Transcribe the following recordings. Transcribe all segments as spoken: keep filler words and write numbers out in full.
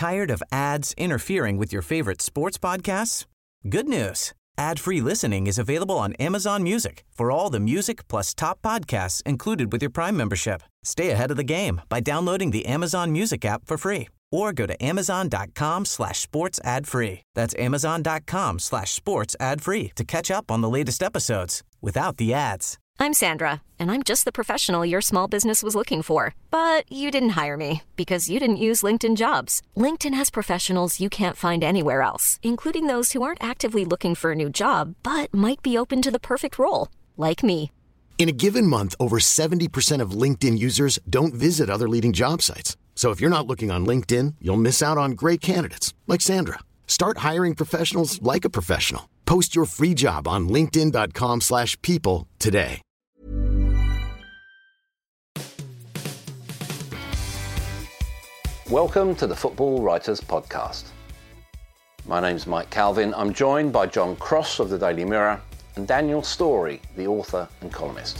Tired of ads interfering with your favorite sports podcasts? Good news. Ad-free listening is available on Amazon Music for all the music plus top podcasts included with your Prime membership. Stay ahead of the game by downloading the Amazon Music app for free or go to amazon.com slash sports ad free. That's amazon.com slash sports ad free to catch up on the latest episodes without the ads. I'm Sandra, and I'm just the professional your small business was looking for. But you didn't hire me because you didn't use LinkedIn Jobs. LinkedIn has professionals you can't find anywhere else, including those who aren't actively looking for a new job, but might be open to the perfect role, like me. In a given month, over seventy percent of LinkedIn users don't visit other leading job sites. So if you're not looking on LinkedIn, you'll miss out on great candidates like Sandra. Start hiring professionals like a professional. Post your free job on linkedin.com slash people today. Welcome to the Football Writers Podcast. My name's Mike Calvin. I'm joined by John Cross of the Daily Mirror and Daniel Storey, the author and columnist.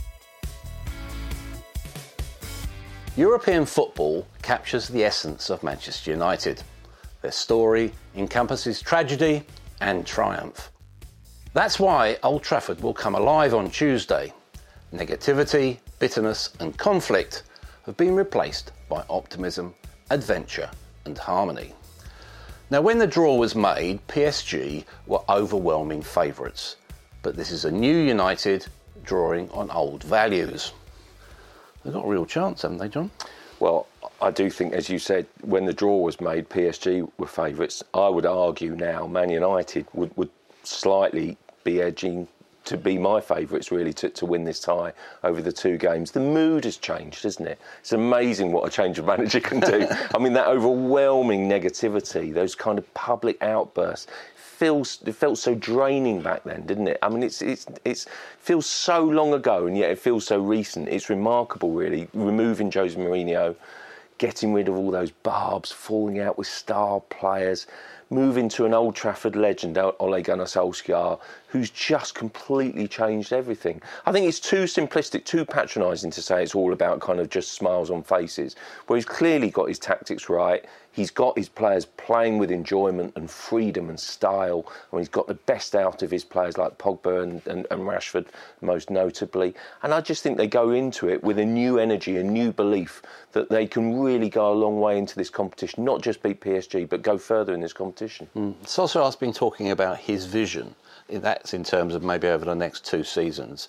European football captures the essence of Manchester United. Their story encompasses tragedy and triumph. That's why Old Trafford will come alive on Tuesday. Negativity, bitterness and conflict have been replaced by optimism, adventure and harmony. Now, when the draw was made, P S G were overwhelming favourites. But this is a new United drawing on old values. They've got a real chance, haven't they, John? Well, I do think, as you said, when the draw was made, P S G were favourites. I would argue now Man United would, would slightly be edging to be my favourites, really, to, to win this tie over the two games. The mood has changed, hasn't it? It's amazing what a change of manager can do. I mean, that overwhelming negativity, those kind of public outbursts, feels it felt so draining back then, didn't it? I mean, it's it's it's feels so long ago, and yet it feels so recent. It's remarkable, really, removing Jose Mourinho, getting rid of all those barbs, falling out with star players, moving to an Old Trafford legend, Ole Gunnar Solskjaer, who's just completely changed everything. I think it's too simplistic, too patronising to say it's all about kind of just smiles on faces, where he's clearly got his tactics right. He's got his players playing with enjoyment and freedom and style. I mean, he's got the best out of his players like Pogba and, and, and Rashford, most notably. And I just think they go into it with a new energy, a new belief that they can really go a long way into this competition, not just beat P S G, but go further in this competition. Mm. Solskjaer's been talking about his vision. That's in terms of maybe over the next two seasons.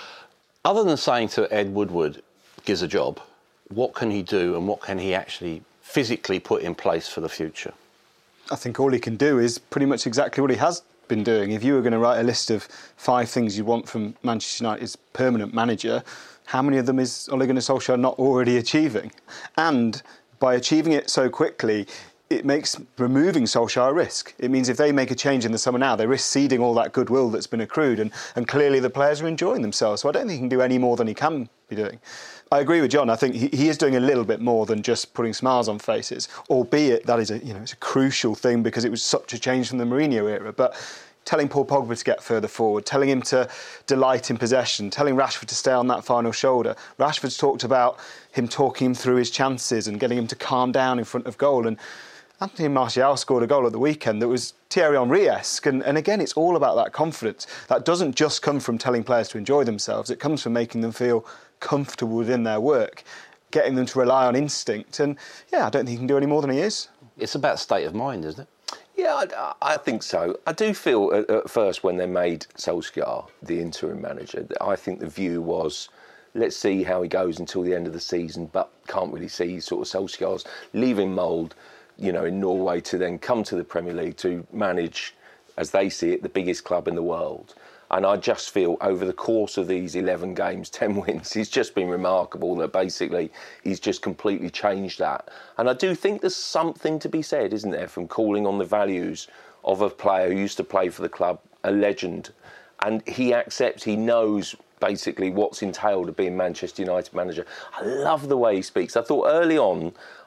Other than saying to Ed Woodward, gives a job, what can he do and what can he actually physically put in place for the future? I think all he can do is pretty much exactly what he has been doing. If you were going to write a list of five things you want from Manchester United's permanent manager, how many of them is Ole Gunnar Solskjaer not already achieving? And by achieving it so quickly, it makes removing Solskjaer a risk. It means if they make a change in the summer now, they risk ceding all that goodwill that's been accrued, and, and clearly the players are enjoying themselves. So I don't think he can do any more than he can be doing. I agree with John. I think he, he is doing a little bit more than just putting smiles on faces, albeit that is a, you know, it's a crucial thing because it was such a change from the Mourinho era. But telling Paul Pogba to get further forward, telling him to delight in possession, telling Rashford to stay on that final shoulder. Rashford's talked about him talking him through his chances and getting him to calm down in front of goal. And Anthony Martial scored a goal at the weekend that was Thierry Henry-esque. And, and again, it's all about that confidence. That doesn't just come from telling players to enjoy themselves. It comes from making them feel comfortable within their work, getting them to rely on instinct. And, yeah, I don't think he can do any more than he is. It's about state of mind, isn't it? Yeah, I, I think so. I do feel at, at first when they made Solskjaer the interim manager, I think the view was, let's see how he goes until the end of the season, but can't really see sort of Solskjaer's leaving mould, you know, in Norway to then come to the Premier League to manage, as they see it, the biggest club in the world. And I just feel over the course of these eleven games, ten wins, he's just been remarkable that basically he's just completely changed that. And I do think there's something to be said, isn't there, from calling on the values of a player who used to play for the club, a legend. And he accepts, he knows basically what's entailed of being Manchester United manager. I love the way he speaks. I thought early on,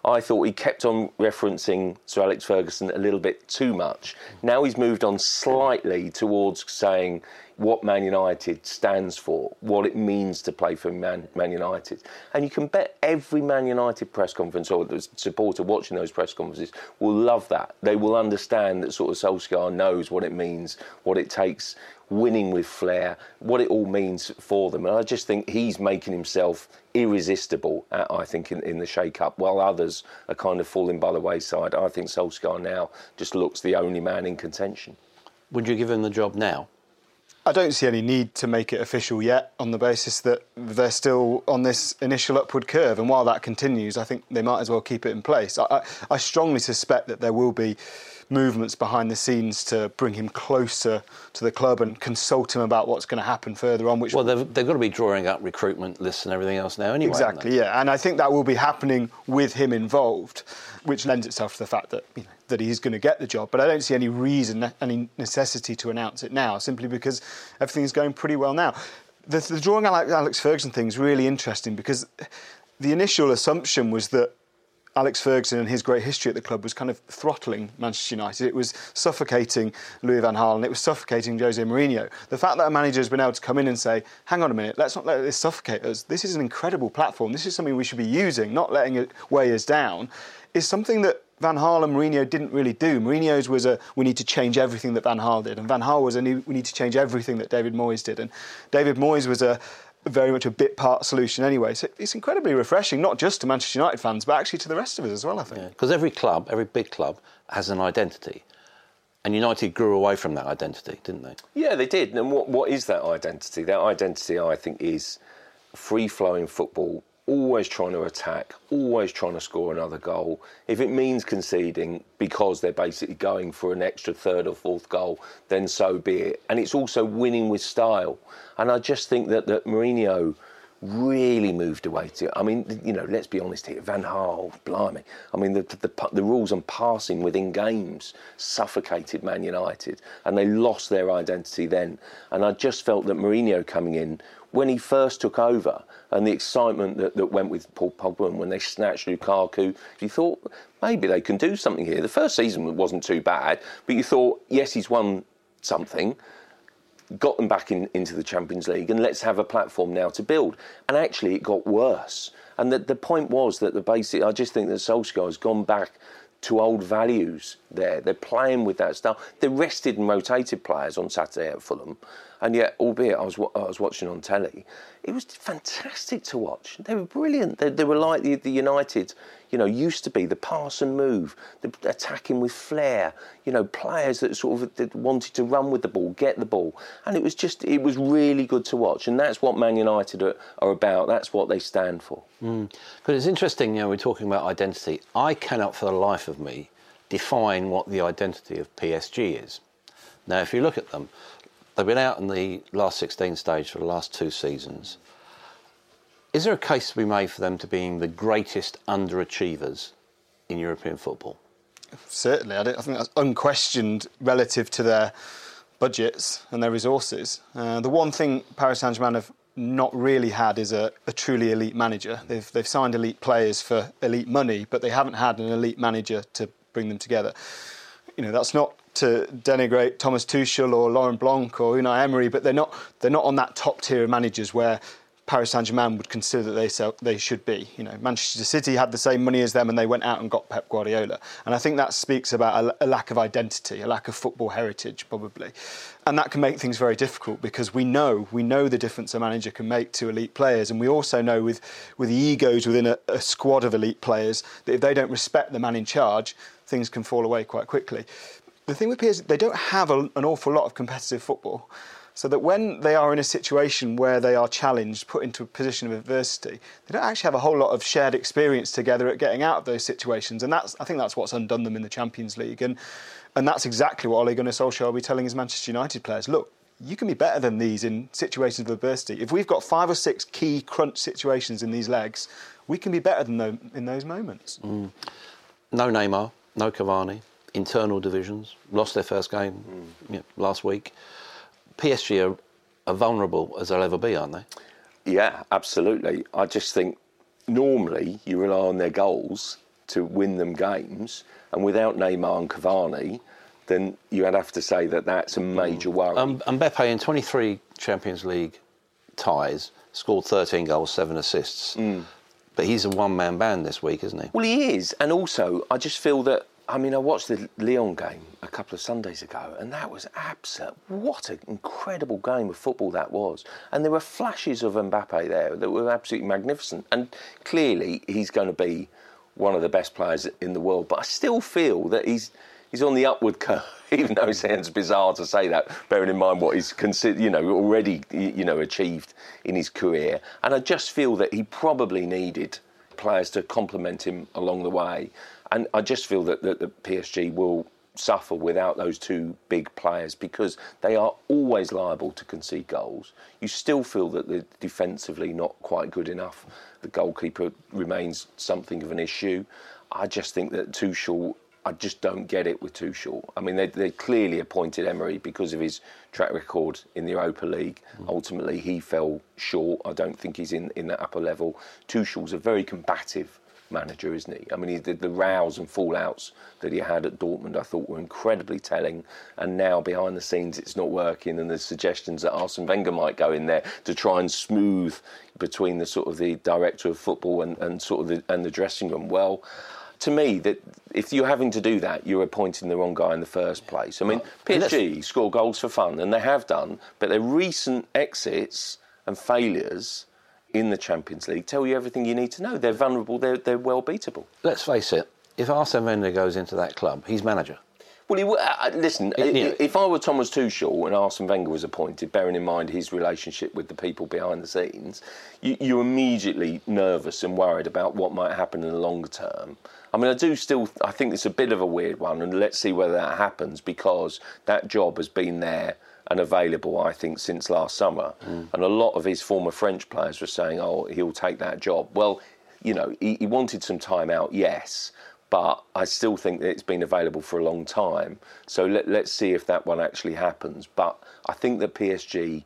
I thought he kept on referencing Sir Alex Ferguson a little bit too much. Now he's moved on slightly towards saying what Man United stands for, what it means to play for Man, Man United. And you can bet every Man United press conference or the supporter watching those press conferences will love that. They will understand that sort of Solskjaer knows what it means, what it takes, winning with flair, what it all means for them. And I just think he's making himself irresistible, uh, I think, in, in the shake-up, while others are kind of falling by the wayside. I think Solskjaer now just looks the only man in contention. Would you give him the job now? I don't see any need to make it official yet on the basis that they're still on this initial upward curve. And while that continues, I think they might as well keep it in place. I, I, I strongly suspect that there will be movements behind the scenes to bring him closer to the club and consult him about what's going to happen further on. Which well, they've, they've got to be drawing up recruitment lists and everything else now anyway. Exactly, yeah. And I think that will be happening with him involved, which lends itself to the fact that, you know, that he's going to get the job. But I don't see any reason, any necessity to announce it now, simply because everything's going pretty well now. The, the drawing Alex Ferguson thing is really interesting because the initial assumption was that Alex Ferguson and his great history at the club was kind of throttling Manchester United. It was suffocating Louis van Gaal and it was suffocating Jose Mourinho. The fact that a manager has been able to come in and say, hang on a minute, let's not let this suffocate us. This is an incredible platform. This is something we should be using, not letting it weigh us down, is something that Van Gaal and Mourinho didn't really do. Mourinho's was a, we need to change everything that Van Gaal did. And Van Gaal was a, we need to change everything that David Moyes did. And David Moyes was a very much a bit part solution anyway. So it's incredibly refreshing, not just to Manchester United fans, but actually to the rest of us as well, I think. Because yeah, every club, every big club, has an identity. And United grew away from that identity, didn't they? Yeah, they did. And what what is that identity? That identity, I think, is free-flowing football, always trying to attack, always trying to score another goal. If it means conceding because they're basically going for an extra third or fourth goal, then so be it. And it's also winning with style. And I just think that, that Mourinho really moved away to it. I mean, you know, let's be honest here. Van Gaal, blimey. I mean, the, the, the rules on passing within games suffocated Man United and they lost their identity then. And I just felt that Mourinho coming in, when he first took over, and the excitement that, that went with Paul Pogba and when they snatched Lukaku, you thought maybe they can do something here. The first season wasn't too bad, but you thought, yes, he's won something, got them back in, into the Champions League, and let's have a platform now to build. And actually, it got worse. And the, the point was that the basic, I just think that Solskjaer has gone back to old values there. They're playing with that style. They rested and rotated players on Saturday at Fulham, and yet, albeit I was I was watching on telly, it was fantastic to watch. They were brilliant. They, they were like the, the United, you know, used to be, the pass and move, the attacking with flair, you know, players that sort of that wanted to run with the ball, get the ball. And it was just, it was really good to watch. And that's what Man United are, are about. That's what they stand for. Mm. But it's interesting, you know, we're talking about identity. I cannot for the life of me define what the identity of P S G is. Now, if you look at them, they've been out in the last sixteen stage for the last two seasons. Is there a case to be made for them to being the greatest underachievers in European football? Certainly. I, I think that's unquestioned relative to their budgets and their resources. Uh, the one thing Paris Saint-Germain have not really had is a, a truly elite manager. They've, they've signed elite players for elite money, but they haven't had an elite manager to bring them together. You know, that's not to denigrate Thomas Tuchel or Laurent Blanc or Unai Emery, but they're not they're not on that top tier of managers where Paris Saint-Germain would consider that they sell, they should be. You know, Manchester City had the same money as them and they went out and got Pep Guardiola. And I think that speaks about a, a lack of identity, a lack of football heritage, probably. And that can make things very difficult because we know we know the difference a manager can make to elite players, and we also know with with the egos within a, a squad of elite players that if they don't respect the man in charge, things can fall away quite quickly. The thing with P S G, they don't have a, an awful lot of competitive football. So that when they are in a situation where they are challenged, put into a position of adversity, they don't actually have a whole lot of shared experience together at getting out of those situations. And that's, I think that's what's undone them in the Champions League. And and that's exactly what Ole Gunnar Solskjaer will be telling his Manchester United players. Look, you can be better than these in situations of adversity. If we've got five or six key crunch situations in these legs, we can be better than them in those moments. Mm. No Neymar, no Cavani, internal divisions, lost their first game mm. you know, last week. P S G are, are vulnerable as they'll ever be, aren't they? Yeah, absolutely. I just think normally you rely on their goals to win them games. And without Neymar and Cavani, then you'd have to say that that's a major worry. Um, Mbappe in twenty-three Champions League ties scored thirteen goals, seven assists. Mm. But he's a one-man band this week, isn't he? Well, he is. And also, I just feel that, I mean, I watched the Lyon game a couple of Sundays ago, and that was absolute. What an incredible game of football that was. And there were flashes of Mbappe there that were absolutely magnificent. And clearly, he's going to be one of the best players in the world. But I still feel that he's he's on the upward curve, even though it sounds bizarre to say that, bearing in mind what he's considered, you know, already, you know, achieved in his career. And I just feel that he probably needed players to complement him along the way. And I just feel that, that the P S G will suffer without those two big players because they are always liable to concede goals. You still feel that they're defensively not quite good enough. The goalkeeper remains something of an issue. I just think that Tuchel, I just don't get it with Tuchel. I mean, they, they clearly appointed Emery because of his track record in the Europa League. Mm. Ultimately, he fell short. I don't think he's in, in that upper level. Tuchel's a very combative manager, isn't he? I mean, he did the rows and fallouts that he had at Dortmund, I thought were incredibly telling. And now behind the scenes, it's not working. And there's suggestions that Arsene Wenger might go in there to try and smooth between the sort of the director of football and, and sort of the, and the dressing room. Well, to me, that if you're having to do that, you're appointing the wrong guy in the first place. I mean, P S G score goals for fun, and they have done, but their recent exits and failures in the Champions League tell you everything you need to know. They're vulnerable, they're, they're well beatable. Let's face it, if Arsene Wenger goes into that club, he's manager. Well, he, uh, listen, it, yeah. if I were Thomas Tuchel and Arsene Wenger was appointed, bearing in mind his relationship with the people behind the scenes, you, you're immediately nervous and worried about what might happen in the longer term. I mean, I do still, I think it's a bit of a weird one, and let's see whether that happens, because that job has been there and available, I think, since last summer. Mm. And a lot of his former French players were saying, oh, he'll take that job. Well, you know, he, he wanted some time out, yes, but I still think that it's been available for a long time. So let, let's see if that one actually happens. But I think that P S G,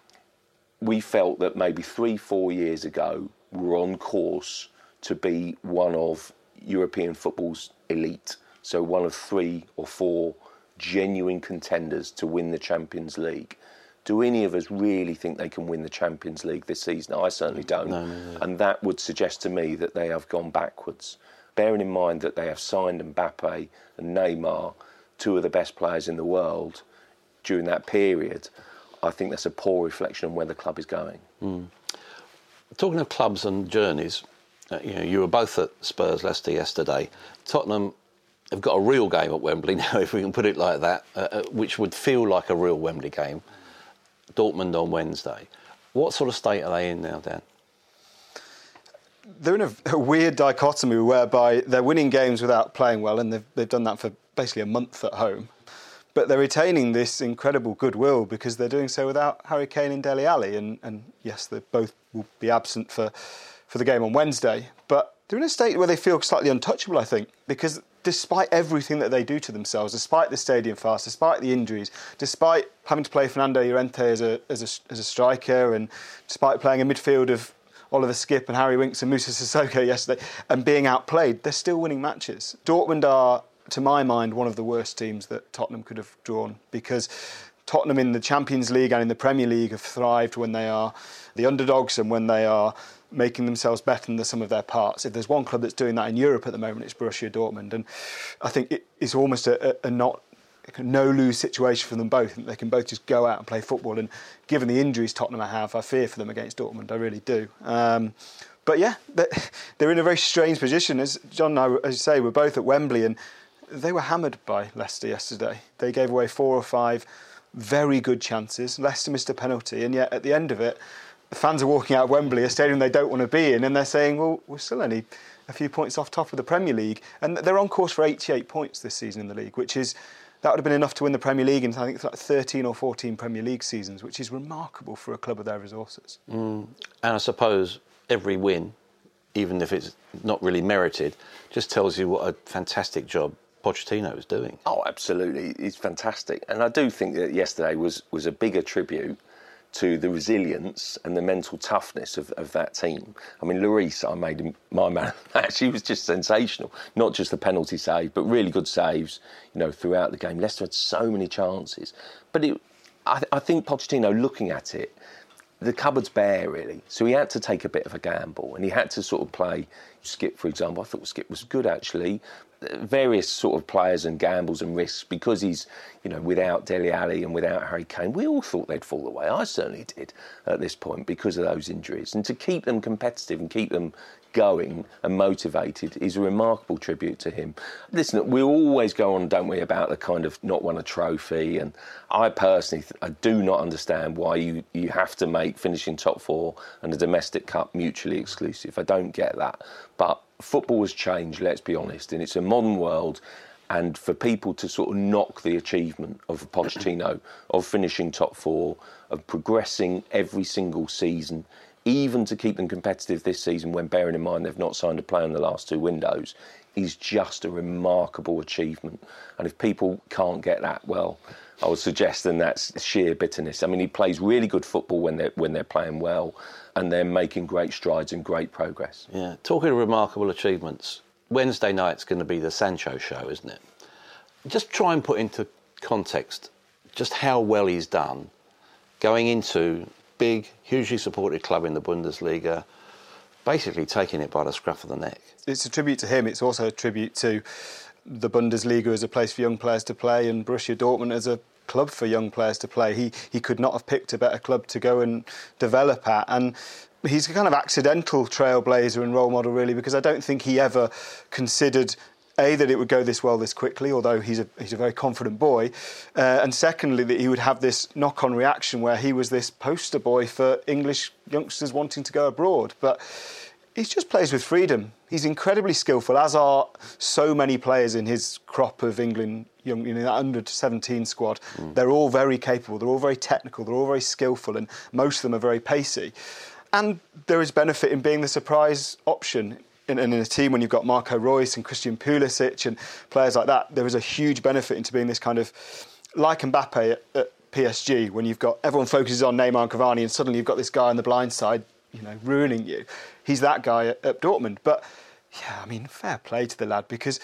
we felt that maybe three, four years ago, were on course to be one of European football's elite. So one of three or four genuine contenders to win the Champions League. Do any of us really think they can win the Champions League this season? I certainly don't. No, no, no. And that would suggest to me that they have gone backwards. Bearing in mind that they have signed Mbappe and Neymar, two of the best players in the world, during that period, I think that's a poor reflection on where the club is going. Mm. Talking of clubs and journeys, uh, you know, you were both at Spurs Leicester yesterday. Tottenham have got a real game at Wembley now, if we can put it like that, uh, which would feel like a real Wembley game. Dortmund on Wednesday. What sort of state are they in now, Dan? They're in a, a weird dichotomy whereby they're winning games without playing well, and they've, they've done that for basically a month at home. But they're retaining this incredible goodwill because they're doing so without Harry Kane and Dele Alli. And, and yes, they both will be absent for, for the game on Wednesday. But they're in a state where they feel slightly untouchable, I think, because despite everything that they do to themselves, despite the stadium fast, despite the injuries, despite having to play Fernando Llorente as a, as a, as a striker, and despite playing a midfield of Oliver Skipp and Harry Winks and Moussa Sissoko yesterday, and being outplayed, they're still winning matches. Dortmund are, to my mind, one of the worst teams that Tottenham could have drawn, because Tottenham in the Champions League and in the Premier League have thrived when they are the underdogs and when they are making themselves better than the sum of their parts. If there's one club that's doing that in Europe at the moment, it's Borussia Dortmund. And I think it, it's almost a, a, a not no-lose situation for them both. They can both just go out and play football. And given the injuries Tottenham have, I fear for them against Dortmund. I really do. Um, but yeah, they're in a very strange position. As John and I, as you say, we're both at Wembley, and they were hammered by Leicester yesterday. They gave away four or five very good chances. Leicester missed a penalty, and yet at the end of it, the fans are walking out of Wembley, a stadium they don't want to be in, and they're saying, well, we're still only a few points off top of the Premier League. And they're on course for eighty-eight points this season in the league, which is, that would have been enough to win the Premier League in, I think, it's like thirteen or fourteen Premier League seasons, which is remarkable for a club of their resources. Mm. And I suppose every win, even if it's not really merited, just tells you what a fantastic job Pochettino is doing. Oh, absolutely. It's fantastic. And I do think that yesterday was, was a bigger tribute to the resilience and the mental toughness of, of that team. I mean, Lloris, I made him my man of the match. He was just sensational. Not just the penalty save, but really good saves, you know, throughout the game. Leicester had so many chances. But it, I, I think Pochettino, looking at it, the cupboard's bare, really. So he had to take a bit of a gamble, and he had to sort of play Skip, for example. I thought Skip was good, actually. Various sort of players and gambles and risks, because he's, you know, without Dele Alli and without Harry Kane, we all thought they'd fall away. I certainly did at this point because of those injuries. And to keep them competitive and keep them going and motivated is a remarkable tribute to him. Listen, we always go on, don't we, about the kind of not won a trophy, and I personally I do not understand why you, you have to make finishing top four and the domestic cup mutually exclusive. I don't get that. But football has changed, let's be honest, and it's a modern world, and for people to sort of knock the achievement of Pochettino of finishing top four, of progressing every single season, even to keep them competitive this season when, bearing in mind, they've not signed a player in the last two windows, is just a remarkable achievement. And if people can't get that, well, I would suggest then that's sheer bitterness. I mean, he plays really good football when they're, when they're playing well, and they're making great strides and great progress. Yeah, talking of remarkable achievements, Wednesday night's going to be the Sancho show, isn't it? Just try and put into context just how well he's done going into big, hugely supported club in the Bundesliga, basically taking it by the scruff of the neck. It's a tribute to him. It's also a tribute to the Bundesliga as a place for young players to play, and Borussia Dortmund as a club for young players to play. He he could not have picked a better club to go and develop at. And he's a kind of accidental trailblazer and role model, really, because I don't think he ever considered A, that it would go this well this quickly, although he's a he's a very confident boy, uh, and secondly, that he would have this knock-on reaction where he was this poster boy for English youngsters wanting to go abroad. But he just plays with freedom. He's incredibly skillful, as are so many players in his crop of England, young, you know, that under seventeen squad. Mm. They're all very capable, they're all very technical, they're all very skillful, and most of them are very pacey. And there is benefit in being the surprise option. In, in a team when you've got Marco Reus and Christian Pulisic and players like that, there is a huge benefit into being this kind of, like Mbappe at, at P S G, when you've got, everyone focuses on Neymar and Cavani, and suddenly you've got this guy on the blind side, you know, ruining you. He's that guy at, at Dortmund. But, yeah, I mean, fair play to the lad, because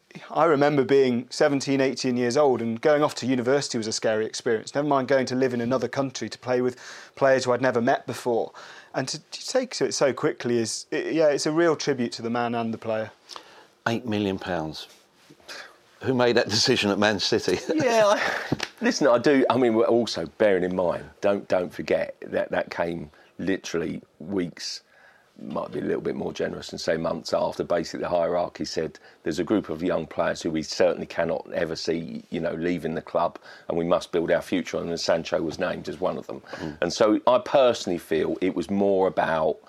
I remember being seventeen, eighteen years old and going off to university was a scary experience. Never mind going to live in another country to play with players who I'd never met before. And to, to take to it so quickly is, it, yeah, it's a real tribute to the man and the player. Eight million pounds. Who made that decision at Man City? yeah, I, listen, I do. I mean, we're also bearing in mind, don't don't forget that that came literally weeks, might be a little bit more generous and say months after. Basically, the hierarchy said there's a group of young players who we certainly cannot ever see, you know, leaving the club, and we must build our future on. And Sancho was named as one of them. Mm. And so I personally feel it was more about,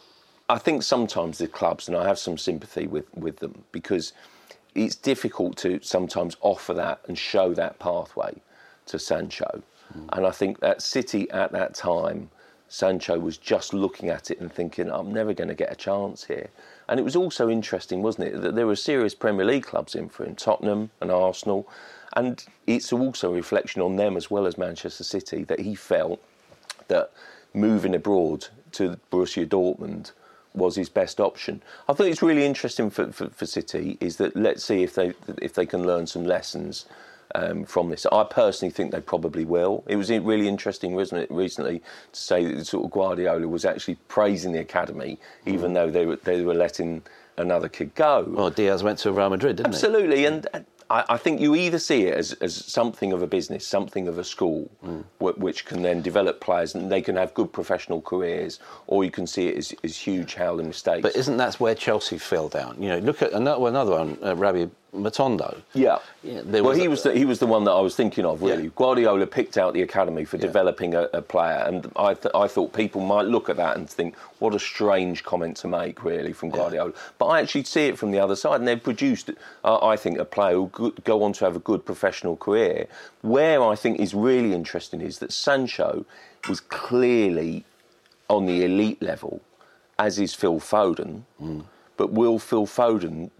I think sometimes the clubs, and I have some sympathy with, with them, because it's difficult to sometimes offer that and show that pathway to Sancho. Mm. And I think that City at that time, Sancho was just looking at it and thinking, I'm never going to get a chance here. And it was also interesting, wasn't it, that there were serious Premier League clubs in for him, Tottenham and Arsenal. And it's also a reflection on them as well as Manchester City, that he felt that moving abroad to Borussia Dortmund was his best option. I think it's really interesting for, for, for City is that let's see if they if they can learn some lessons Um, from this. I personally think they probably will. It was really interesting, wasn't it, recently, to say that sort of Guardiola was actually praising the academy, even mm. though they were they were letting another kid go. Well, Diaz went to Real Madrid, didn't Absolutely, he? and I, I think you either see it as, as something of a business, something of a school, mm. w- which can then develop players and they can have good professional careers, or you can see it as, as huge howling mistakes. But isn't that where Chelsea fell down? You know, look at another, another one, uh, Rabbi Matondo. Yeah. yeah well, was he a, was the, he was the one that I was thinking of, really. Yeah. Guardiola picked out the academy for yeah. developing a, a player, and I th- I thought people might look at that and think, what a strange comment to make, really, from Guardiola. Yeah. But I actually see it from the other side, and they've produced, uh, I think, a player who could go on to have a good professional career. Where I think is really interesting is that Sancho was clearly on the elite level, as is Phil Foden, mm. but will Phil Foden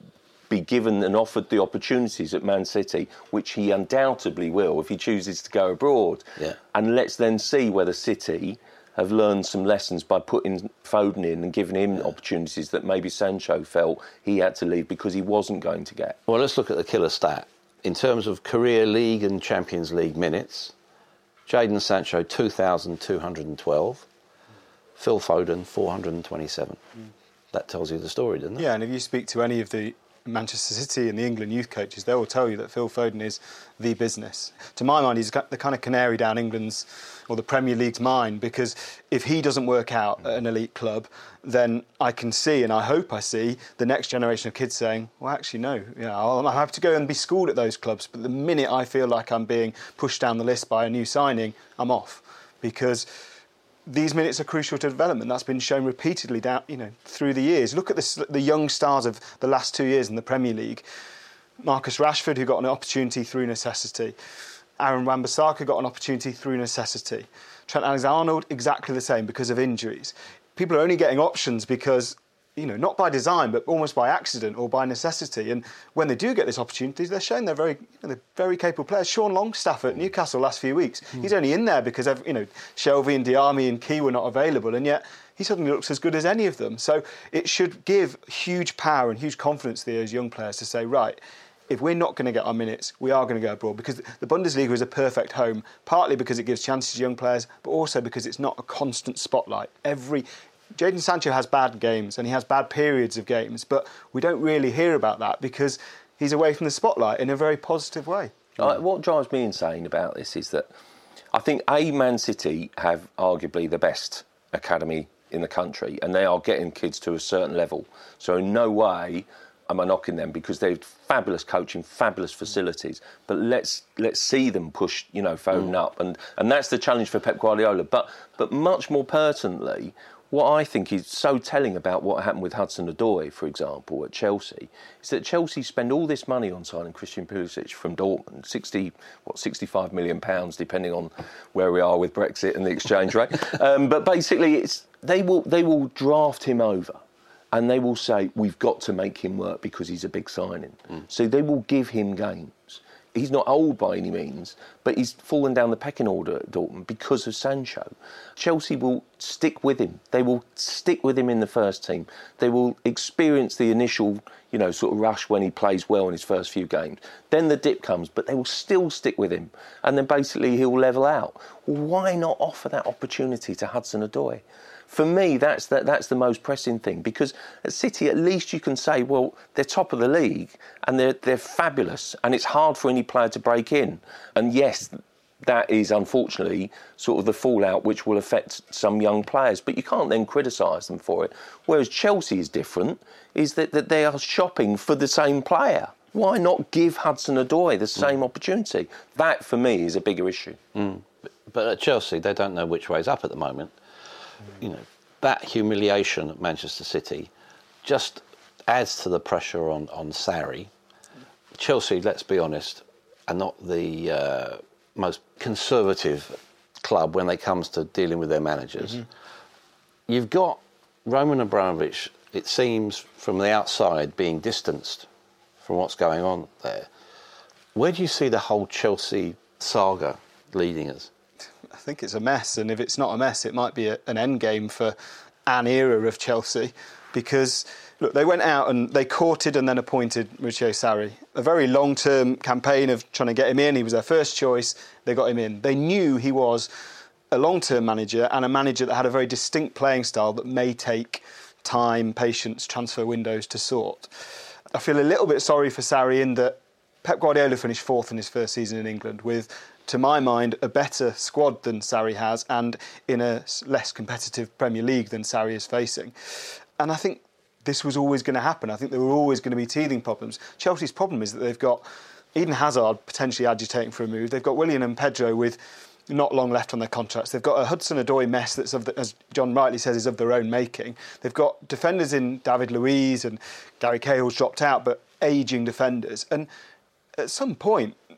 be given and offered the opportunities at Man City, which he undoubtedly will if he chooses to go abroad. Yeah. And let's then see whether City have learned some lessons by putting Foden in and giving him opportunities that maybe Sancho felt he had to leave because he wasn't going to get. Well, let's look at the killer stat. In terms of career League and Champions League minutes, Jadon Sancho, two thousand two hundred twelve. Phil Foden, four hundred twenty-seven. Mm. That tells you the story, doesn't it? Yeah, and if you speak to any of the Manchester City and the England youth coaches, they will tell you that Phil Foden is the business. To my mind, he's the kind of canary down England's or the Premier League's mind, because if he doesn't work out at an elite club, then I can see, and I hope I see, the next generation of kids saying, well, actually, no, you know, I'll have to go and be schooled at those clubs, but the minute I feel like I'm being pushed down the list by a new signing, I'm off. Because these minutes are crucial to development. That's been shown repeatedly down, you know, through the years. Look at this, the young stars of the last two years in the Premier League. Marcus Rashford, who got an opportunity through necessity. Aaron Wan-Bissaka got an opportunity through necessity. Trent Alexander-Arnold, exactly the same, because of injuries. People are only getting options because, you know, not by design, but almost by accident or by necessity. And when they do get these opportunities, they're showing they're very, you know, they're very capable players. Sean Longstaff at Newcastle last few weeks, mm. he's only in there because, you know, Shelvey and Diame and Key were not available, and yet he suddenly looks as good as any of them. So it should give huge power and huge confidence to those young players to say, right, if we're not going to get our minutes, we are going to go abroad, because the Bundesliga is a perfect home, partly because it gives chances to young players, but also because it's not a constant spotlight. Every Jadon Sancho has bad games and he has bad periods of games, but we don't really hear about that because he's away from the spotlight in a very positive way. Uh, what drives me insane about this is that I think A, Man City have arguably the best academy in the country, and they are getting kids to a certain level. So in no way am I knocking them, because they've fabulous coaching, fabulous facilities. But let's let's see them push, you know, Foden mm. up, and and that's the challenge for Pep Guardiola. But but much more pertinently, what I think is so telling about what happened with Hudson-Odoi, for example, at Chelsea, is that Chelsea spend all this money on signing Christian Pulisic from Dortmund, sixty, what, sixty-five million pounds, depending on where we are with Brexit and the exchange rate. um, but basically, it's they will they will draft him over, and they will say, we've got to make him work because he's a big signing. Mm. So they will give him games. He's not old by any means, but he's fallen down the pecking order at Dortmund because of Sancho. Chelsea will stick with him. They will stick with him in the first team. They will experience the initial, you know, sort of rush when he plays well in his first few games. Then the dip comes, but they will still stick with him. And then basically he'll level out. Well, why not offer that opportunity to Hudson-Odoi? For me, that's the, that's the most pressing thing, because at City, at least you can say, well, they're top of the league and they're they're fabulous, and it's hard for any player to break in. And yes, that is unfortunately sort of the fallout which will affect some young players, but you can't then criticise them for it. Whereas Chelsea is different, is that, that they are shopping for the same player. Why not give Hudson-Odoi the same mm. opportunity? That, for me, is a bigger issue. Mm. But at Chelsea, they don't know which way's up at the moment. You know, that humiliation at Manchester City just adds to the pressure on, on Sarri. Chelsea, let's be honest, are not the uh, most conservative club when it comes to dealing with their managers. Mm-hmm. You've got Roman Abramovich, it seems, from the outside being distanced from what's going on there. Where do you see the whole Chelsea saga leading us? I think it's a mess, and if it's not a mess, it might be a, an end game for an era of Chelsea, because look, they went out and they courted and then appointed Maurizio Sarri. A very long-term campaign of trying to get him in. He was their first choice. They got him in. They knew he was a long-term manager and a manager that had a very distinct playing style that may take time, patience, transfer windows to sort. I feel a little bit sorry for Sarri in that Pep Guardiola finished fourth in his first season in England with, to my mind, a better squad than Sarri has, and in a less competitive Premier League than Sarri is facing. And I think this was always going to happen. I think there were always going to be teething problems. Chelsea's problem is that they've got Eden Hazard potentially agitating for a move. They've got Willian and Pedro with not long left on their contracts. They've got a Hudson-Odoi mess that's, of the, as John rightly says, is of their own making. They've got defenders in David Luiz, and Gary Cahill's dropped out, but ageing defenders. And at some point,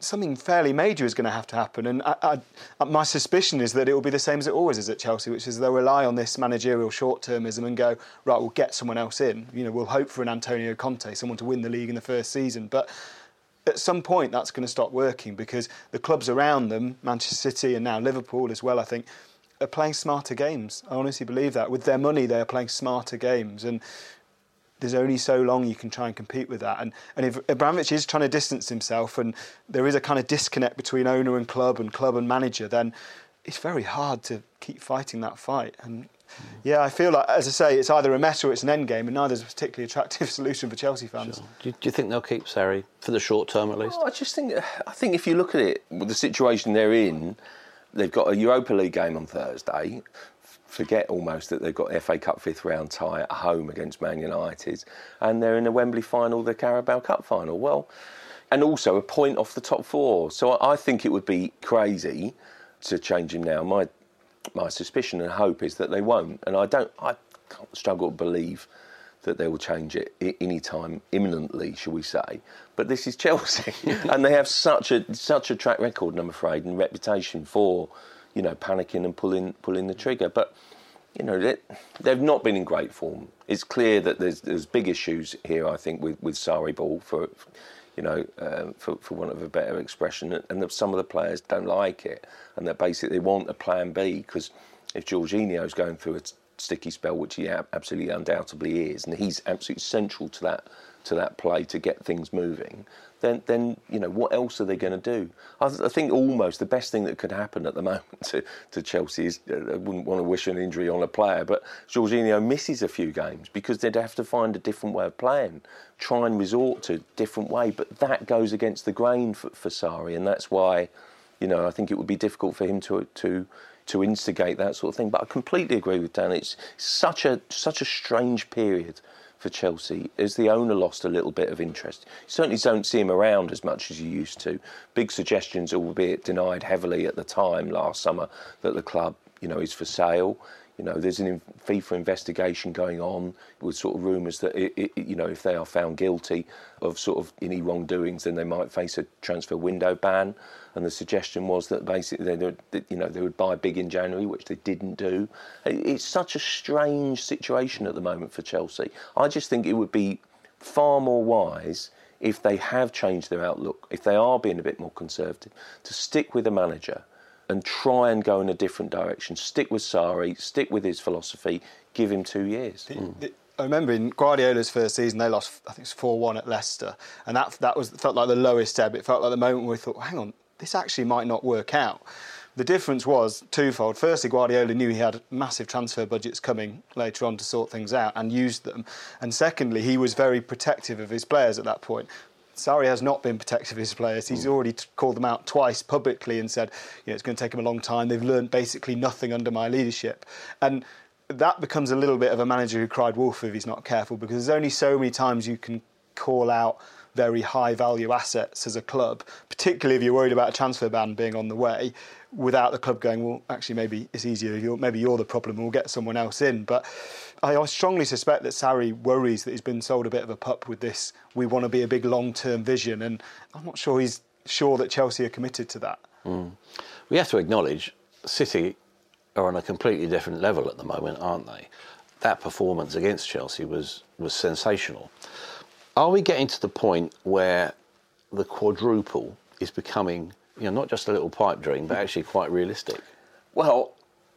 something fairly major is going to have to happen. And I, I, my suspicion is that it will be the same as it always is at Chelsea, which is they'll rely on this managerial short-termism and go, right, we'll get someone else in. You know, we'll hope for an Antonio Conte, someone to win the league in the first season. But at some point, that's going to stop working because the clubs around them, Manchester City and now Liverpool as well, I think, are playing smarter games. I honestly believe that. With their money, they are playing smarter games. And there's only so long you can try and compete with that. And, and if Abramovich is trying to distance himself and there is a kind of disconnect between owner and club and club and manager, then it's very hard to keep fighting that fight. And yeah, I feel like, as I say, it's either a mess or it's an end game, and neither is a particularly attractive solution for Chelsea fans. Sure. Do, you, do you think they'll keep Sarri for the short term at least? Well, I just think, I think if you look at it, with the situation they're in, they've got a Europa League game on Thursday. Forget almost that they've got the F A Cup fifth round tie at home against Man United, and they're in the Wembley final, the Carabao Cup final. Well, and also a point off the top four. So I think it would be crazy to change him now. My my suspicion and hope is that they won't, and I don't. I struggle to believe that they will change it any time imminently, shall we say? But this is Chelsea, and they have such a such a track record, I'm afraid, and reputation for, you know, panicking and pulling pulling the trigger. But, you know, they, they've not been in great form. It's clear that there's there's big issues here, I think, with, with Sarri ball, for, you know, uh, for, for want of a better expression, and that some of the players don't like it, and that basically they want a plan B, because if Jorginho's going through a sticky spell, which he absolutely undoubtedly is, and he's absolutely central to that to that play to get things moving, then, then you know, what else are they going to do? I, th- I think almost the best thing that could happen at the moment to, to Chelsea is, uh, I wouldn't want to wish an injury on a player, but Jorginho misses a few games because they'd have to find a different way of playing, try and resort to a different way, but that goes against the grain for, for Sarri, and that's why, you know, I think it would be difficult for him to to to instigate that sort of thing. But I completely agree with Dan. It's such a such a strange period for Chelsea as the owner lost a little bit of interest. You certainly don't see him around as much as you used to. Big suggestions, albeit denied heavily at the time last summer, that the club, you know, is for sale. You know, there's an FIFA investigation going on with sort of rumours that, it, it, you know, if they are found guilty of sort of any wrongdoings, then they might face a transfer window ban. And the suggestion was that basically they, they, you know, they would buy big in January, which they didn't do. It's such a strange situation at the moment for Chelsea. I just think it would be far more wise if they have changed their outlook, if they are being a bit more conservative, to stick with a manager and try and go in a different direction. Stick with Sarri, stick with his philosophy, give him two years. The, mm. the, I remember in Guardiola's first season, they lost, I think it was four one at Leicester, and that that was felt like the lowest ebb. It felt like the moment where we thought, hang on, this actually might not work out. The difference was twofold. Firstly, Guardiola knew he had massive transfer budgets coming later on to sort things out and used them. And secondly, he was very protective of his players at that point. Sarri has not been protective of his players. He's already t- called them out twice publicly and said, you know, it's going to take them a long time. They've learned basically nothing under my leadership. And that becomes a little bit of a manager who cried wolf if he's not careful, because there's only so many times you can call out very high value assets as a club, particularly if you're worried about a transfer ban being on the way, without the club going, well, actually maybe it's easier, if you're, maybe you're the problem and we'll get someone else in. But I strongly suspect that Sarri worries that he's been sold a bit of a pup with this, we want to be a big long-term vision, and I'm not sure he's sure that Chelsea are committed to that. Mm. We have to acknowledge City are on a completely different level at the moment, aren't they? That performance against Chelsea was, was sensational. Are we getting to the point where the quadruple is becoming, you know, not just a little pipe dream, but actually quite realistic? Well,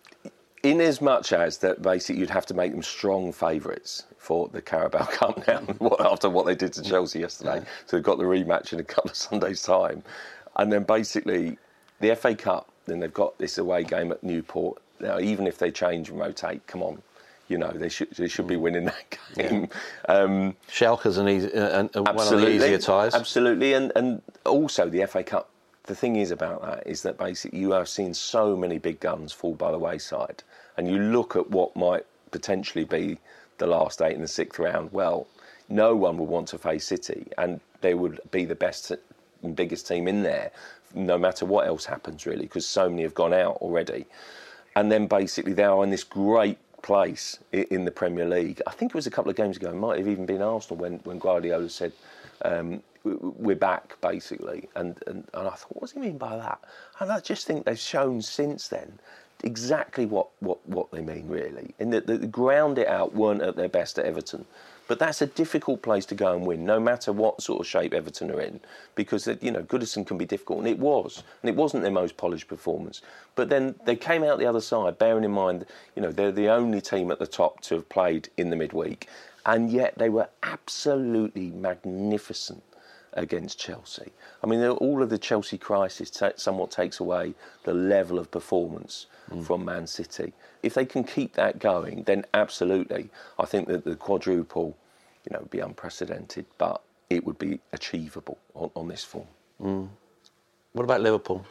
in as much as that basically you'd have to make them strong favourites for the Carabao Cup now, after what they did to Chelsea yesterday. Yeah. So they've got the rematch in a couple of Sundays' time. And then basically the F A Cup, then they've got this away game at Newport. Now, even if they change and rotate, come on. You know, they should they should be winning that game. Yeah. Um, Schalke's an easy, uh, uh, one of the easier ties. Absolutely, and and also the F A Cup. The thing is about that is that basically you have seen so many big guns fall by the wayside, and you look at what might potentially be the last eight in the sixth round. Well, no one would want to face City, and they would be the best and biggest team in there, no matter what else happens, really, because so many have gone out already. And then basically they are in this great place in the Premier League. I think it was a couple of games ago, it might have even been Arsenal, when, when Guardiola said, um, we're back, basically. And, and, and I thought, what does he mean by that? And I just think they've shown since then exactly what, what, what they mean, really. In that the ground it out weren't at their best at Everton. But that's a difficult place to go and win, no matter what sort of shape Everton are in, because, you know, Goodison can be difficult, and it was. And it wasn't their most polished performance. But then they came out the other side, bearing in mind, you know, they're the only team at the top to have played in the midweek, and yet they were absolutely magnificent against Chelsea. I mean, all of the Chelsea crisis t- somewhat takes away the level of performance mm. from Man City. If they can keep that going, then absolutely, I think that the quadruple, you know, would be unprecedented, but it would be achievable on, on this form. Mm. What about Liverpool?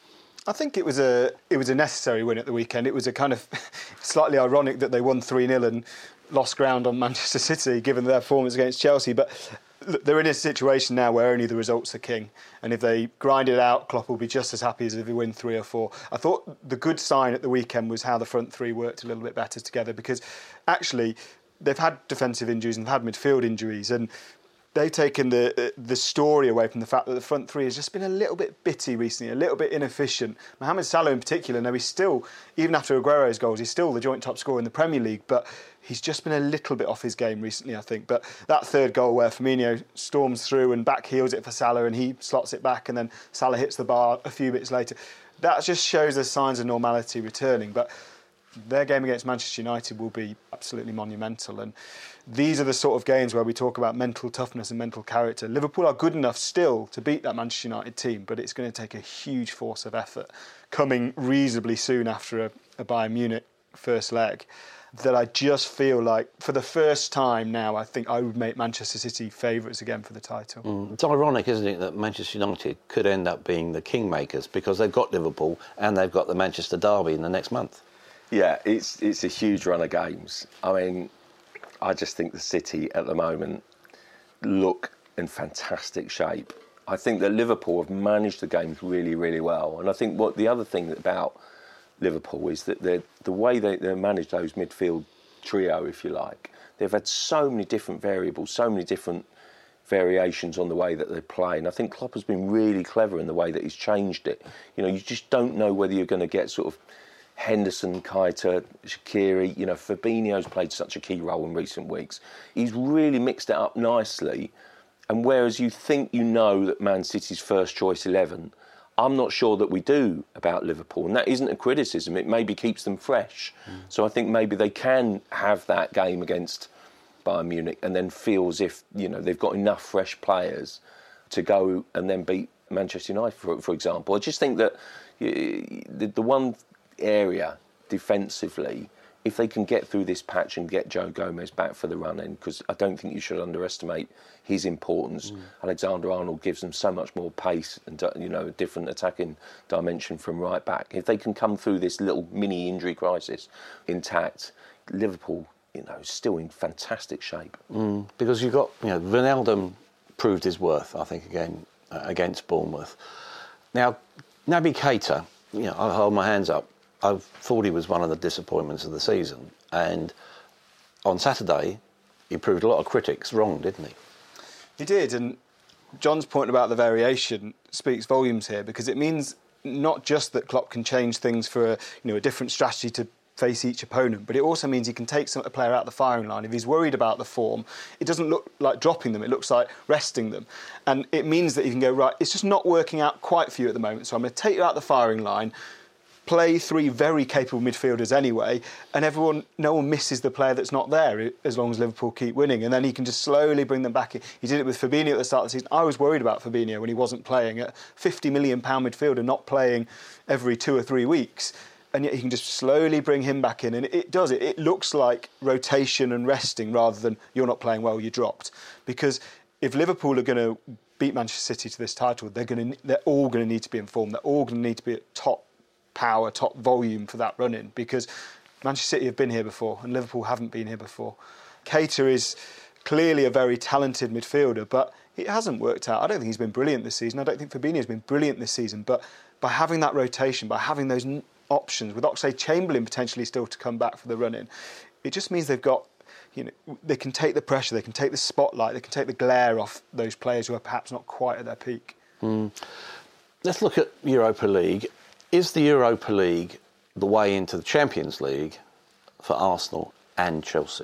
I think it was a it was a necessary win at the weekend. It was a kind of slightly ironic that they won three nil and lost ground on Manchester City, given their performance against Chelsea. But they're in a situation now where only the results are king. And if they grind it out, Klopp will be just as happy as if they win three or four. I thought the good sign at the weekend was how the front three worked a little bit better together, because actually they've had defensive injuries and they've had midfield injuries, and they've taken the the story away from the fact that the front three has just been a little bit bitty recently, a little bit inefficient. Mohamed Salah in particular, now he's still, even after Aguero's goals, he's still the joint top scorer in the Premier League, but he's just been a little bit off his game recently, I think. But that third goal where Firmino storms through and back heels it for Salah and he slots it back and then Salah hits the bar a few bits later, that just shows there's signs of normality returning. But their game against Manchester United will be absolutely monumental, and these are the sort of games where we talk about mental toughness and mental character. Liverpool are good enough still to beat that Manchester United team, but it's going to take a huge force of effort coming reasonably soon after a, a Bayern Munich first leg, that I just feel like for the first time now I think I would make Manchester City favourites again for the title. Mm. It's ironic, isn't it, that Manchester United could end up being the kingmakers because they've got Liverpool and they've got the Manchester Derby in the next month. Yeah, it's it's a huge run of games. I mean, I just think the City at the moment look in fantastic shape. I think that Liverpool have managed the games really, really well. And I think what the other thing about Liverpool is that the way they, they manage those midfield trio, if you like, they've had so many different variables, so many different variations on the way that they play. And I think Klopp has been really clever in the way that he's changed it. You know, you just don't know whether you're going to get sort of Henderson, Keita, Shaqiri, you know, Fabinho's played such a key role in recent weeks. He's really mixed it up nicely. And whereas you think you know that Man City's first choice eleven, I'm not sure that we do about Liverpool. And that isn't a criticism. It maybe keeps them fresh. Mm. So I think maybe they can have that game against Bayern Munich and then feel as if, you know, they've got enough fresh players to go and then beat Manchester United, for, for example. I just think that the, the one area defensively, if they can get through this patch and get Joe Gomez back for the run-in, because I don't think you should underestimate his importance. Mm. Alexander-Arnold gives them so much more pace and, you know, a different attacking dimension from right back. If they can come through this little mini injury crisis intact, Liverpool, you know, still in fantastic shape. Mm. Because you've got, you know, Wijnaldum proved his worth, I think, again uh, against Bournemouth. Now, Naby Keita, you know, I hold my hands up. I thought he was one of the disappointments of the season, and on Saturday he proved a lot of critics wrong, didn't he? He did, and John's point about the variation speaks volumes here, because it means not just that Klopp can change things for a, you know, a different strategy to face each opponent, but it also means he can take some, a player out the firing line. If he's worried about the form, it doesn't look like dropping them, it looks like resting them. And it means that he can go, right, it's just not working out quite for you at the moment, so I'm going to take you out the firing line, play three very capable midfielders anyway, and everyone, no one misses the player that's not there as long as Liverpool keep winning, and then he can just slowly bring them back in. He did it with Fabinho at the start of the season. I was worried about Fabinho when he wasn't playing, a fifty million pound midfielder not playing every two or three weeks, and yet he can just slowly bring him back in, and it does it. It looks like rotation and resting rather than you're not playing well, you dropped. Because if Liverpool are going to beat Manchester City to this title, they're going to, they're all going to need to be informed. They're all going to need to be at top power, top volume for that run-in, because Manchester City have been here before and Liverpool haven't been here before. Keita is clearly a very talented midfielder, but it hasn't worked out. I don't think he's been brilliant this season. I don't think Fabinho's been brilliant this season, but by having that rotation, by having those n- options, with Oxlade-Chamberlain potentially still to come back for the run-in, it just means they've got you know, they can take the pressure, they can take the spotlight, they can take the glare off those players who are perhaps not quite at their peak. Mm. Let's look at Europa League. Is the Europa League the way into the Champions League for Arsenal and Chelsea?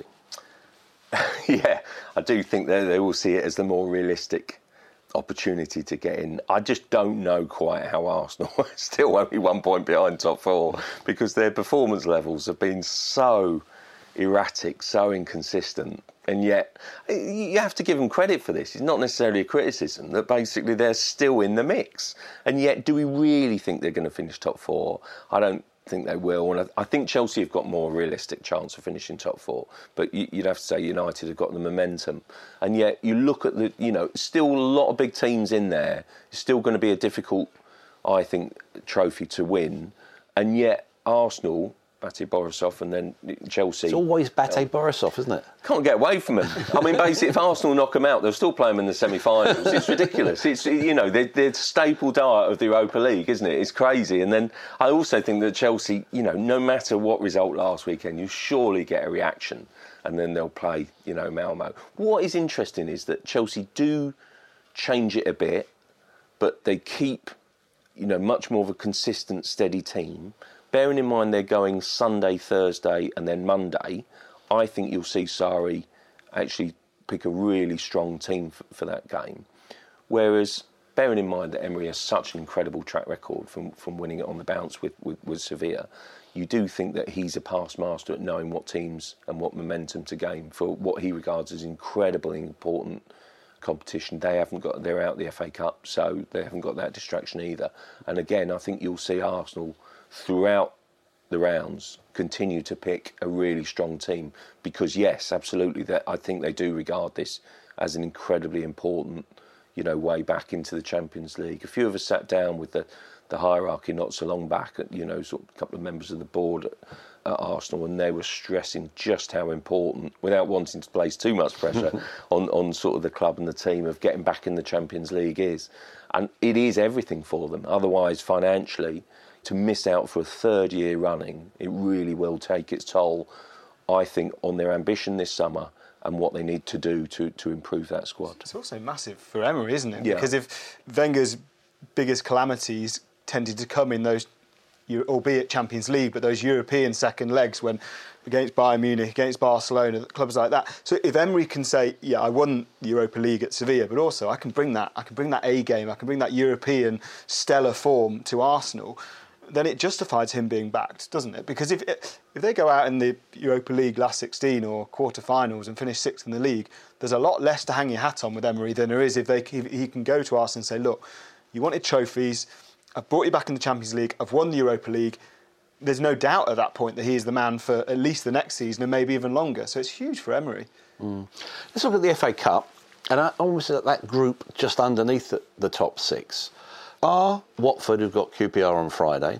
Yeah, I do think that they will see it as the more realistic opportunity to get in. I just don't know quite how Arsenal are still only one point behind top four, because their performance levels have been so erratic, so inconsistent, and yet you have to give them credit for this. It's not necessarily a criticism, that basically they're still in the mix, and yet do we really think they're going to finish top four? I don't think they will, and I think Chelsea have got more realistic chance of finishing top four, but you'd have to say United have got the momentum, and yet you look at the, you know, still a lot of big teams in there. It's still going to be a difficult, I think, trophy to win, and yet Arsenal, Bate Borisov, and then Chelsea. It's always Bate Borisov, isn't it? Can't get away from him. I mean, basically, if Arsenal knock them out, they'll still play them in the semi-finals. It's ridiculous. It's, you know, they're, they're staple diet of the Europa League, isn't it? It's crazy. And then I also think that Chelsea, you know, no matter what result last weekend, you surely get a reaction, and then they'll play, you know, Malmo. What is interesting is that Chelsea do change it a bit, but they keep, you know, much more of a consistent, steady team. Bearing in mind they're going Sunday, Thursday and then Monday, I think you'll see Sarri actually pick a really strong team for, for that game. Whereas, bearing in mind that Emery has such an incredible track record from, from winning it on the bounce with, with, with Sevilla, you do think that he's a past master at knowing what teams and what momentum to gain for what he regards as incredibly important competition. They haven't got, they're out the F A Cup, so they haven't got that distraction either. And again, I think you'll see Arsenal throughout the rounds continue to pick a really strong team, because yes, absolutely, that I think they do regard this as an incredibly important, you know, way back into the Champions League. A few of us sat down with the, the hierarchy not so long back, at, you know, sort of a couple of members of the board at, at Arsenal, and they were stressing just how important, without wanting to place too much pressure on, on sort of the club and the team, of getting back in the Champions League is. And it is everything for them. Otherwise, financially, to miss out for a third year running, it really will take its toll, I think, on their ambition this summer and what they need to do to, to improve that squad. It's also massive for Emery, isn't it? Yeah. Because if Wenger's biggest calamities tended to come in those, albeit Champions League, but those European second legs, when against Bayern Munich, against Barcelona, clubs like that. So if Emery can say, yeah, I won the Europa League at Sevilla, but also I can bring that, I can bring that A game, I can bring that European stellar form to Arsenal, then it justifies him being backed, doesn't it? Because if if they go out in the Europa League last sixteen or quarter-finals and finish sixth in the league, there's a lot less to hang your hat on with Emery than there is if they if he can go to Arsenal and say, look, you wanted trophies, I've brought you back in the Champions League, I've won the Europa League. There's no doubt at that point that he is the man for at least the next season and maybe even longer. So it's huge for Emery. Mm. Let's look at the F A Cup, and I almost at that group just underneath the, the top six. Are Watford, who've got Q P R on Friday,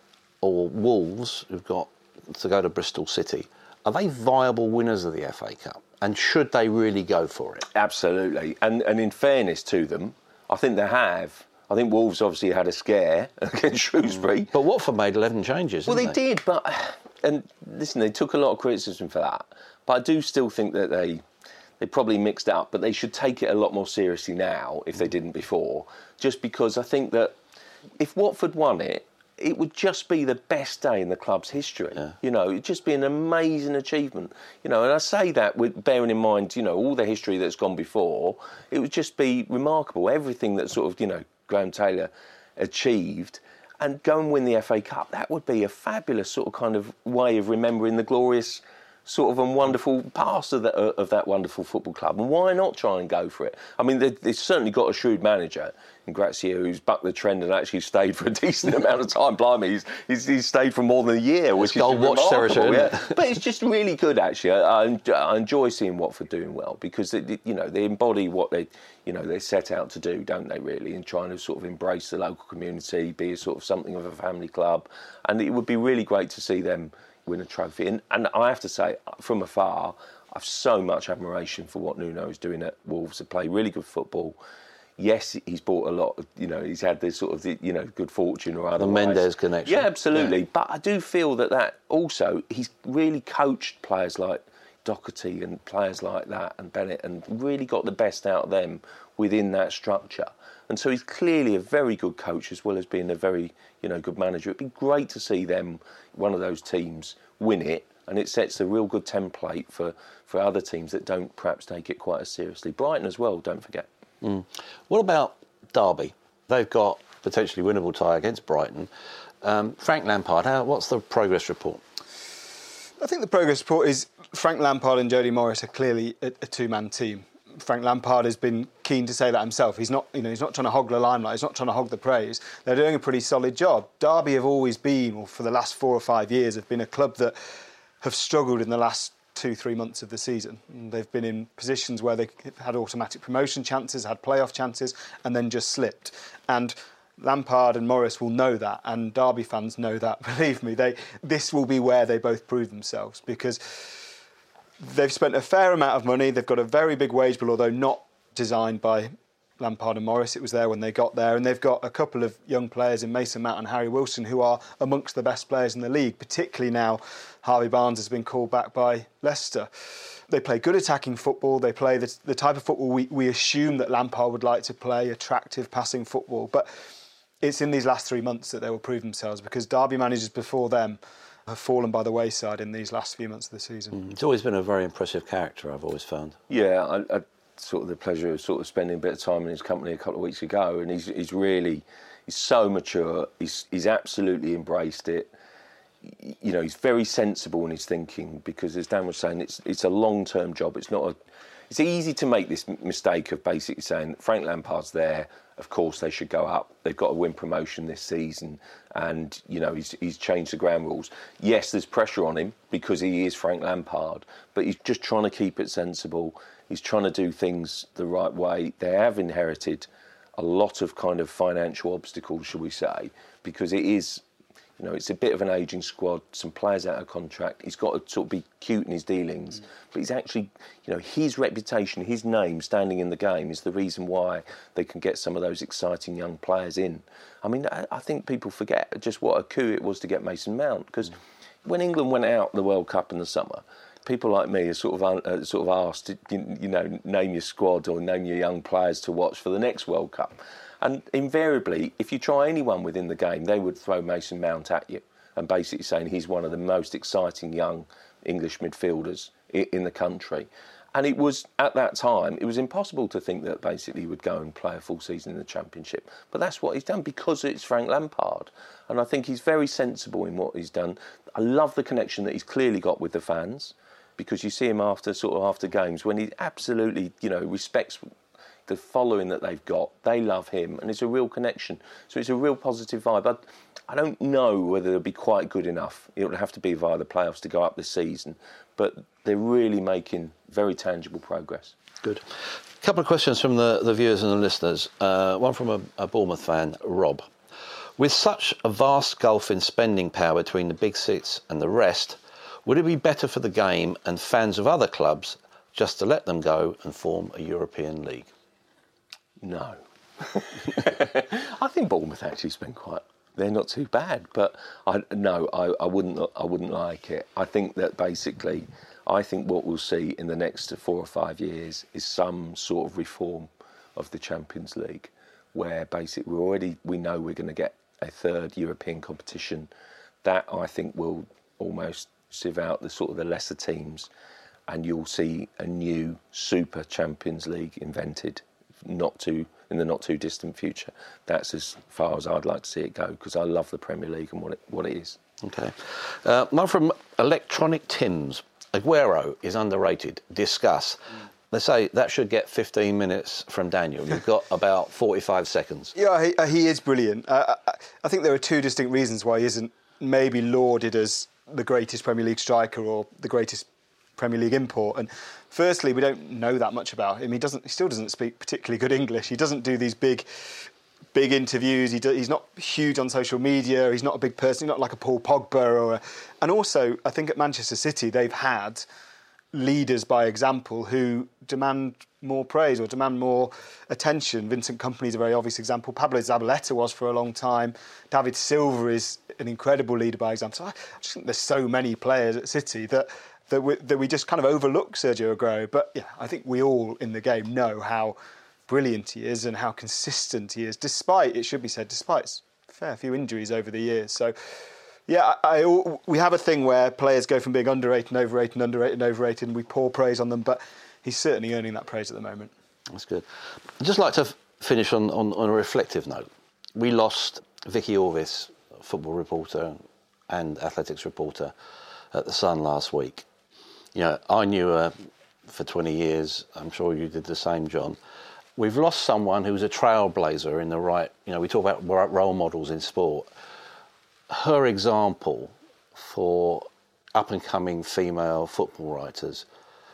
or Wolves, who've got to go to Bristol City, are they viable winners of the F A Cup? And should they really go for it? Absolutely. And and in fairness to them, I think they have. I think Wolves obviously had a scare against Shrewsbury. But Watford made eleven changes, Well, they, they did, but... And listen, they took a lot of criticism for that. But I do still think that they... They probably mixed it up, but they should take it a lot more seriously now if they didn't before. Just because I think that if Watford won it, it would just be the best day in the club's history. Yeah. You know, it'd just be an amazing achievement. You know, and I say that with bearing in mind, you know, all the history that's gone before. It would just be remarkable. Everything that sort of, you know, Graham Taylor achieved, and go and win the F A Cup. That would be a fabulous sort of kind of way of remembering the glorious sort of a wonderful past of, the, of that wonderful football club. And why not try and go for it? I mean, they, they've certainly got a shrewd manager in Gracia, who's bucked the trend and actually stayed for a decent amount of time. Blimey, he's, he's, he's stayed for more than a year, which is remarkable. Yeah. But it's just really good, actually. I, I, I enjoy seeing Watford doing well, because they, you know, they embody what they, you know, they set out to do, don't they? Really, and trying to sort of embrace the local community, be a sort of something of a family club, and it would be really great to see them win a trophy. And, and I have to say, from afar, I've so much admiration for what Nuno is doing at Wolves. They play really good football. Yes, he's bought a lot of, you know, he's had this sort of, the, you know, good fortune or otherwise. The Mendes connection. Yeah, absolutely. Yeah. But I do feel that that also, he's really coached players like, Doherty and players like that and Bennett, and really got the best out of them within that structure. And so he's clearly a very good coach as well as being a very, you know, good manager. It'd be great to see them, one of those teams, win it, and it sets a real good template for, for other teams that don't perhaps take it quite as seriously. Brighton as well, don't forget. Mm. What about Derby? They've got potentially winnable tie against Brighton. Um, Frank Lampard, how, what's the progress report? I think the progress report is Frank Lampard and Jody Morris are clearly a, a two-man team. Frank Lampard has been keen to say that himself. He's not, you know, he's not trying to hog the limelight. He's not trying to hog the praise. They're doing a pretty solid job. Derby have always been, or for the last four or five years, have been a club that have struggled in the last two, three months of the season. And they've been in positions where they've had automatic promotion chances, had playoff chances, and then just slipped. And Lampard and Morris will know that, and Derby fans know that. Believe me, they this will be where they both prove themselves, because they've spent a fair amount of money. They've got a very big wage bill, although not designed by Lampard and Morris. It was there when they got there. And they've got a couple of young players in Mason Mount and Harry Wilson who are amongst the best players in the league, particularly now Harvey Barnes has been called back by Leicester. They play good attacking football. They play the, the type of football we, we assume that Lampard would like to play, attractive passing football. But it's in these last three months that they will prove themselves, because Derby managers before them have fallen by the wayside in these last few months of the season. Mm. It's always been a very impressive character, I've always found. Yeah, I, I sort of the pleasure of sort of spending a bit of time in his company a couple of weeks ago, and he's he's really he's so mature. He's he's absolutely embraced it. You know, he's very sensible in his thinking, because, as Dan was saying, it's it's a long-term job. It's not a. It's easy to make this mistake of basically saying Frank Lampard's there. Of course, they should go up. They've got to win promotion this season, and you know he's he's changed the ground rules. Yes, there's pressure on him because he is Frank Lampard, but he's just trying to keep it sensible. He's trying to do things the right way. They have inherited a lot of kind of financial obstacles, shall we say, because it is, you know, it's a bit of an ageing squad, some players out of contract. He's got to sort of be cute in his dealings, mm. but he's actually, you know, his reputation, his name standing in the game is the reason why they can get some of those exciting young players in. I mean, I, I think people forget just what a coup it was to get Mason Mount, because mm. when England went out the World Cup in the summer, people like me are sort of uh, sort of asked, you, you know, name your squad or name your young players to watch for the next World Cup. And invariably, if you try anyone within the game, they would throw Mason Mount at you and basically saying he's one of the most exciting young English midfielders in the country. And it was, at that time, it was impossible to think that basically he would go and play a full season in the Championship. But that's what he's done, because it's Frank Lampard. And I think he's very sensible in what he's done. I love the connection that he's clearly got with the fans, because you see him after sort of after games when he absolutely, you know, respects the following that they've got. They love him, and it's a real connection. So it's a real positive vibe. I, I don't know whether they'll be quite good enough. It would have to be via the playoffs to go up this season, but they're really making very tangible progress. Good. A couple of questions from the, the viewers and the listeners. Uh, one from a, a Bournemouth fan, Rob. With such a vast gulf in spending power between the big six and the rest, would it be better for the game and fans of other clubs just to let them go and form a European league? No. I think Bournemouth actually spend quite... They're not too bad, but I, no, I, I wouldn't I wouldn't like it. I think that basically, I think what we'll see in the next four or five years is some sort of reform of the Champions League, where basically we already we know we're going to get a third European competition. That, I think, will almost sieve out the sort of the lesser teams, and you'll see a new Super Champions League invented. Not too in the not too distant future. That's as far as I'd like to see it go, because I love the Premier League and what it what it is. Okay. Uh, one from Electronic Tims. Aguero is underrated. Discuss. Mm. They say that should get fifteen minutes from Daniel. You've got about forty-five seconds. Yeah, he, uh, he is brilliant. Uh, I, I think there are two distinct reasons why he isn't maybe lauded as the greatest Premier League striker or the greatest Premier League import. And firstly, we don't know that much about him. He doesn't. He still doesn't speak particularly good English. He doesn't do these big, big interviews. He do, he's not huge on social media. He's not a big person. He's not like a Paul Pogba or. A, and also, I think at Manchester City they've had leaders by example who demand more praise or demand more attention. Vincent Kompany is a very obvious example. Pablo Zabaleta was for a long time. David Silva is an incredible leader by example. So I just think there's so many players at City that that we, that we just kind of overlook Sergio Aguero. But yeah, I think we all in the game know how brilliant he is and how consistent he is, despite, it should be said, despite a fair few injuries over the years. So yeah, I, I, we have a thing where players go from being underrated and overrated and underrated and overrated, and we pour praise on them, but he's certainly earning that praise at the moment. That's good. I'd just like to f- finish on, on, on a reflective note. We lost Vicky Orvis, football reporter and athletics reporter at The Sun last week. You know, I knew her for twenty years. I'm sure you did the same, John. We've lost someone who's a trailblazer in the right... You know, we talk about role models in sport. Her example for up-and-coming female football writers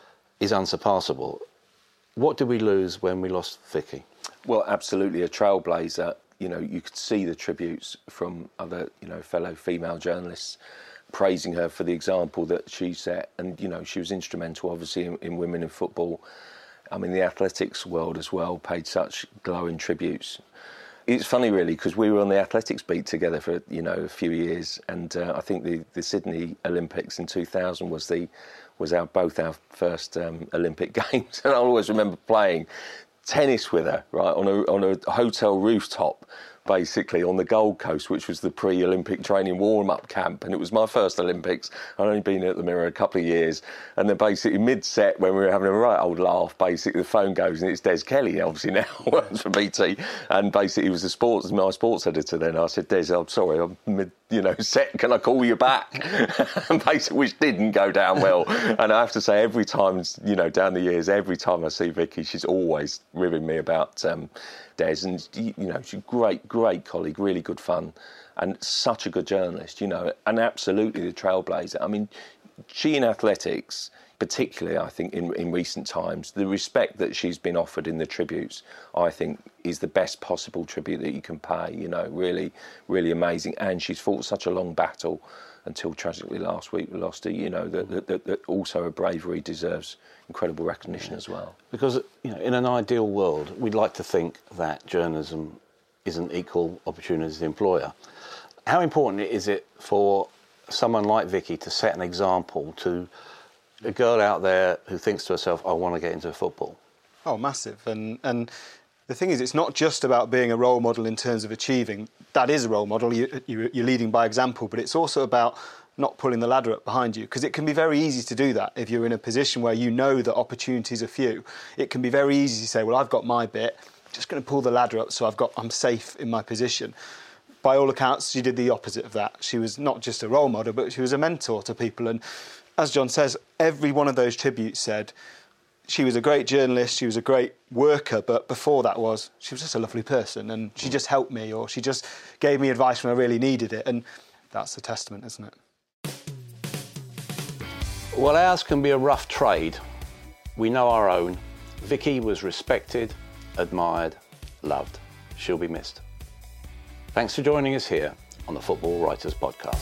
is unsurpassable. What did we lose when we lost Vicky? Well, absolutely a trailblazer. You know, you could see the tributes from other, you know, fellow female journalists praising her for the example that she set. And, you know, she was instrumental, obviously, in, in women in football. I mean, the athletics world as well paid such glowing tributes. It's funny, really, because we were on the athletics beat together for, you know, a few years. And uh, I think the, the Sydney Olympics in two thousand was the was our both our first um, Olympic Games. And I always remember playing tennis with her, right, on a on a hotel rooftop, basically, on the Gold Coast, which was the pre-Olympic training warm-up camp. And it was my first Olympics. I'd only been at the Mirror a couple of years. And then basically mid-set, when we were having a right old laugh, basically the phone goes and it's Des Kelly, obviously now, works for B T. And basically he was the sports, my sports editor then. I said, Des, I'm sorry, I'm mid, you know, set, can I call you back? And basically, which didn't go down well. And I have to say, every time, you know, down the years, every time I see Vicky, she's always ribbing me about um, Des. And, you know, she's a great, great colleague, really good fun, and such a good journalist, you know, and absolutely the trailblazer. I mean, she in athletics, particularly, I think, in, in recent times, the respect that she's been offered in the tributes, I think, is the best possible tribute that you can pay, you know, really, really amazing. And she's fought such a long battle until, tragically, last week we lost her, you know, that, that, that also her bravery deserves incredible recognition as well. Because, you know, in an ideal world, we'd like to think that journalism is an equal opportunity employer. How important is it for someone like Vicky to set an example to a girl out there who thinks to herself, I want to get into football? Oh, massive. And and the thing is, it's not just about being a role model in terms of achieving. That is a role model. You, you, you're leading by example. But it's also about not pulling the ladder up behind you, because it can be very easy to do that if you're in a position where you know that opportunities are few. It can be very easy to say, well, I've got my bit, I'm just going to pull the ladder up so I've got, I'm safe in my position. By all accounts, she did the opposite of that. She was not just a role model, but she was a mentor to people. And as John says, every one of those tributes said she was a great journalist, she was a great worker, but before that was, she was just a lovely person, and she just helped me, or she just gave me advice when I really needed it. And that's a testament, isn't it? Well, ours can be a rough trade. We know our own. Vicky was respected, admired, loved. She'll be missed. Thanks for joining us here on the Football Writers Podcast.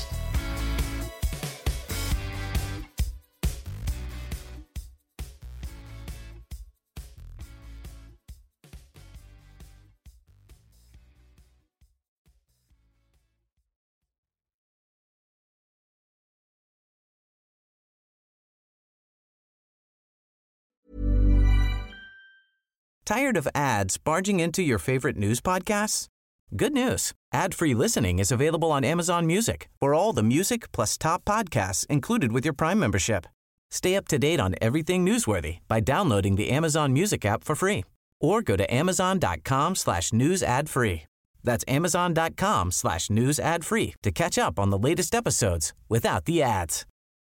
Tired of ads barging into your favorite news podcasts? Good news. Ad-free listening is available on Amazon Music for all the music plus top podcasts included with your Prime membership. Stay up to date on everything newsworthy by downloading the Amazon Music app for free or go to amazon.com slash news ad free. That's amazon.com slash news ad free to catch up on the latest episodes without the ads.